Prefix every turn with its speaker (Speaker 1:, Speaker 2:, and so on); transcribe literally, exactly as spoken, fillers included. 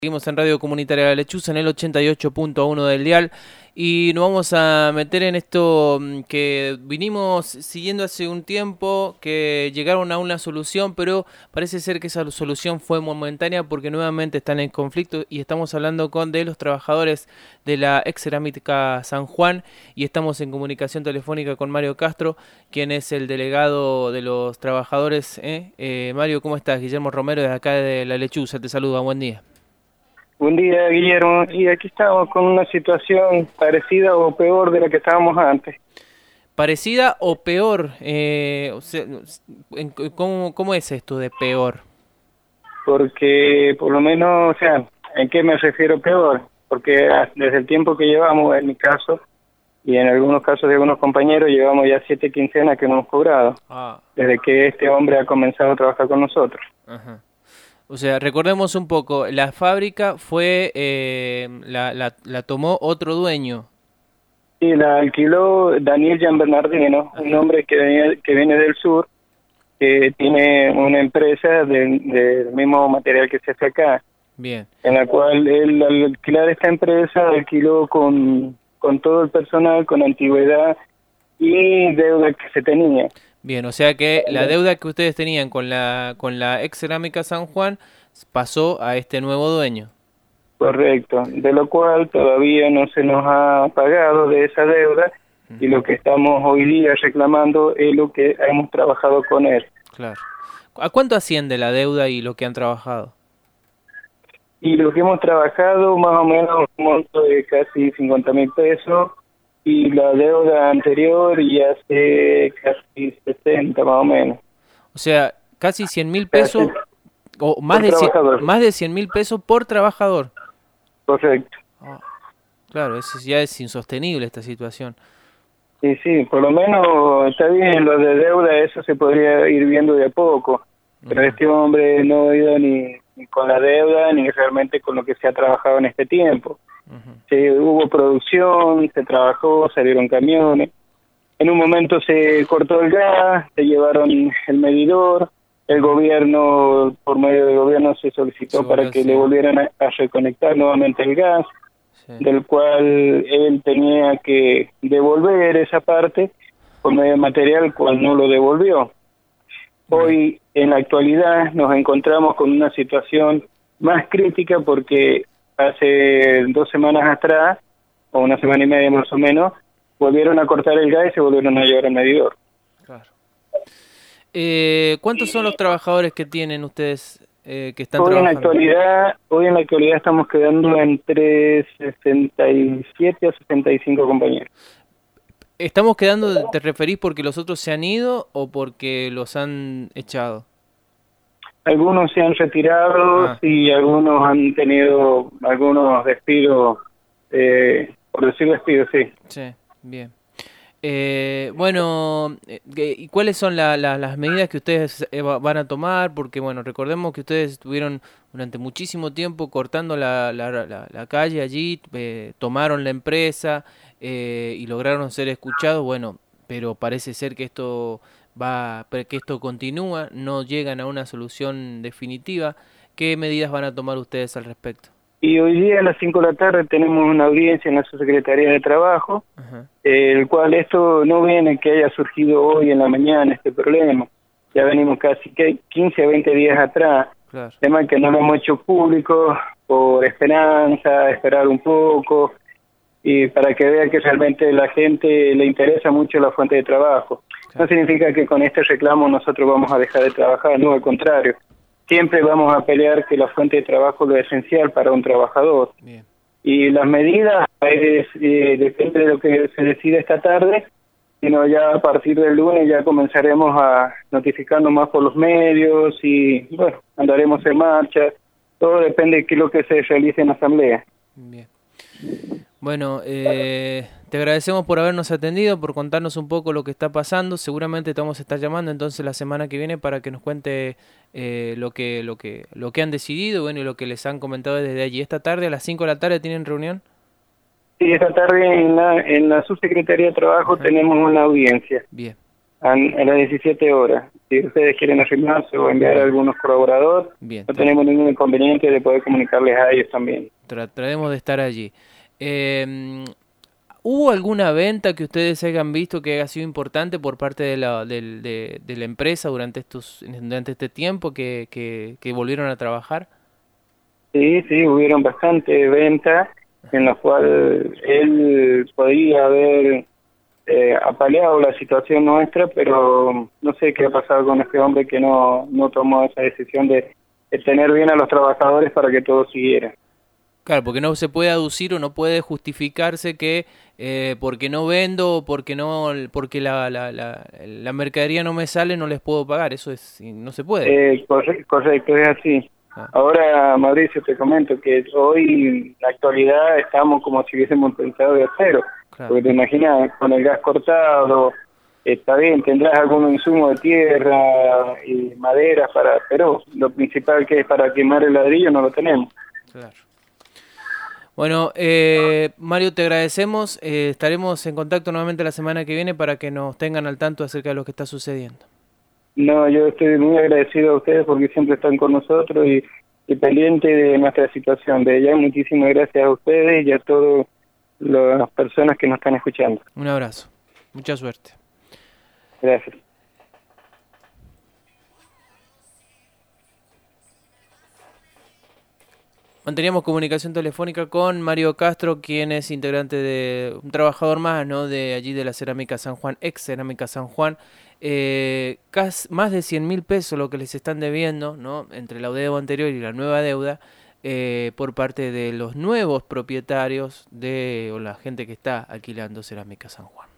Speaker 1: Seguimos en Radio Comunitaria La Lechuza en el ochenta y ocho punto uno del dial y nos vamos a meter en esto que vinimos siguiendo hace un tiempo, que llegaron a una solución, pero parece ser que esa solución fue momentánea porque nuevamente están en conflicto y estamos hablando con de los trabajadores de la ex cerámica San Juan y estamos en comunicación telefónica con Mario Castro, quien es el delegado de los trabajadores. ¿eh? Eh, Mario, ¿cómo estás? Guillermo Romero de acá de La Lechuza, te saluda, buen día.
Speaker 2: Buen día, Guillermo. Y aquí estamos con una situación parecida o peor de la que estábamos antes.
Speaker 1: ¿Parecida o peor? Eh, o sea, ¿cómo, ¿Cómo es esto de peor?
Speaker 2: Porque, por lo menos, o sea, ¿en qué me refiero peor? Porque desde el tiempo que llevamos, en mi caso, y en algunos casos de algunos compañeros, llevamos ya siete quincenas que no hemos cobrado. Ah. Desde que este hombre ha comenzado a trabajar con nosotros.
Speaker 1: Ajá. O sea, recordemos un poco, la fábrica fue, eh, la, la, la tomó otro dueño.
Speaker 2: Sí, la alquiló Daniel Gianbernardino, un hombre que, venía, que viene del sur, que tiene una empresa del, del mismo material que se hace acá.
Speaker 1: Bien.
Speaker 2: En la cual él, al alquilar esta empresa, alquiló con, con todo el personal, con antigüedad y deuda que se tenía.
Speaker 1: Bien, o sea que la deuda que ustedes tenían con la con la ex cerámica San Juan pasó a este nuevo dueño.
Speaker 2: Correcto, de lo cual todavía no se nos ha pagado de esa deuda uh-huh. Y lo que estamos hoy día reclamando es lo que hemos trabajado con él.
Speaker 1: Claro. ¿A cuánto asciende la deuda y lo que han trabajado?
Speaker 2: Y lo que hemos trabajado más o menos un monto de casi cincuenta mil pesos. Y la deuda anterior ya hace casi sesenta más o menos.
Speaker 1: O sea, casi cien mil pesos, o más de, cien, más de cien mil pesos por trabajador.
Speaker 2: Correcto.
Speaker 1: Oh, claro, eso ya es insostenible esta situación.
Speaker 2: Sí, sí, por lo menos está bien, lo de deuda, eso se podría ir viendo de a poco. Pero uh-huh. Este hombre no ha ido ni, ni con la deuda, ni realmente con lo que se ha trabajado en este tiempo. Uh-huh. Se, hubo producción, se trabajó, salieron camiones. En un momento se cortó el gas, se llevaron el medidor. El gobierno, por medio del gobierno, se solicitó sí, para que sí. le volvieran a, a reconectar nuevamente el gas, sí. del cual él tenía que devolver esa parte por medio de material, cual no lo devolvió. Hoy, en la actualidad, nos encontramos con una situación más crítica porque hace dos semanas atrás, o una semana y media más o menos, volvieron a cortar el gas y se volvieron a llevar el medidor.
Speaker 1: Claro. Eh, ¿Cuántos son los trabajadores que tienen ustedes eh, que están
Speaker 2: hoy
Speaker 1: trabajando?
Speaker 2: En la actualidad, hoy en la actualidad estamos quedando entre sesenta y siete a sesenta y cinco compañeros.
Speaker 1: ¿Estamos quedando, te referís porque los otros se han ido o porque los han echado?
Speaker 2: Algunos se han retirado ah. y algunos han tenido algunos despidos, eh, por decir despidos, sí.
Speaker 1: Sí, bien. Eh, bueno, ¿y cuáles son la, la, las medidas que ustedes van a tomar? Porque, bueno, recordemos que ustedes estuvieron durante muchísimo tiempo cortando la, la, la, la calle allí, eh, tomaron la empresa eh, y lograron ser escuchados, bueno, pero parece ser que esto va, que esto continúa, no llegan a una solución definitiva. ¿Qué medidas van a tomar ustedes al respecto?
Speaker 2: Y hoy día a las cinco de la tarde tenemos una audiencia en la Subsecretaría de Trabajo, uh-huh. eh, el cual esto no viene que haya surgido hoy en la mañana este problema. Ya venimos casi quince a veinte días atrás. Claro. Tema que no lo hemos hecho público por esperanza, esperar un poco, y para que vea que realmente la gente le interesa mucho la fuente de trabajo. Claro. No significa que con este reclamo nosotros vamos a dejar de trabajar, no, al contrario. Siempre vamos a pelear que la fuente de trabajo es lo esencial para un trabajador. Bien. Y las medidas, es, eh, depende de lo que se decida esta tarde, sino ya a partir del lunes ya comenzaremos a notificarnos más por los medios y, bueno, andaremos en marcha. Todo depende de qué es lo que se realice en la asamblea.
Speaker 1: Bien. Bueno, eh, te agradecemos por habernos atendido, por contarnos un poco lo que está pasando. Seguramente te vamos a estar llamando entonces la semana que viene para que nos cuente eh, lo que lo que lo que han decidido, bueno, y lo que les han comentado desde allí. Esta tarde a las cinco de la tarde tienen reunión.
Speaker 2: Sí, esta tarde en la en la Subsecretaría de Trabajo Ajá. tenemos una audiencia.
Speaker 1: Bien.
Speaker 2: A, a las diecisiete horas. si ustedes quieren arrimarse o enviar a algunos colaboradores,
Speaker 1: Bien,
Speaker 2: no tenemos ningún inconveniente de poder comunicarles a ellos también.
Speaker 1: trataremos de estar allí. Eh, ¿Hubo alguna venta que ustedes hayan visto que haya sido importante por parte de la, del- de, de la empresa durante estos durante este tiempo que, que, que volvieron a trabajar?
Speaker 2: Sí, sí, hubieron bastante ventas en las cuales él podría haber eh, apaleado la situación nuestra, pero no sé qué ha pasado con este hombre que no, no tomó esa decisión de, de tener bien a los trabajadores para que todo siguiera.
Speaker 1: Claro, porque no se puede aducir o no puede justificarse que eh, porque no vendo o porque no porque la, la, la, la mercadería no me sale no les puedo pagar. Eso es no se puede.
Speaker 2: Eh, corre- correcto, es así.
Speaker 1: Ah,
Speaker 2: Ahora, Mauricio, te comento que hoy, en la actualidad, estamos como si hubiésemos pensado de acero.
Speaker 1: claro.
Speaker 2: Porque te imaginas, con el gas cortado, está bien, tendrás algún insumo de tierra y madera, para, pero lo principal que es para quemar el ladrillo no lo tenemos.
Speaker 1: Claro. Bueno, eh, Mario, te agradecemos. Eh, estaremos en contacto nuevamente la semana que viene para que nos tengan al tanto acerca de lo que está sucediendo.
Speaker 2: No, yo estoy muy agradecido a ustedes porque siempre están con nosotros y, y pendiente de nuestra situación. De ella, muchísimas gracias a ustedes y a todas las personas que nos están escuchando.
Speaker 1: Un abrazo. Mucha suerte.
Speaker 2: Gracias.
Speaker 1: Manteníamos comunicación telefónica con Mario Castro, quien es integrante de un trabajador más, ¿no? De allí de la Cerámica San Juan, ex Cerámica San Juan. Eh, casi, más de cien mil pesos lo que les están debiendo, ¿no? Entre la deuda anterior y la nueva deuda, eh, por parte de los nuevos propietarios de o la gente que está alquilando Cerámica San Juan.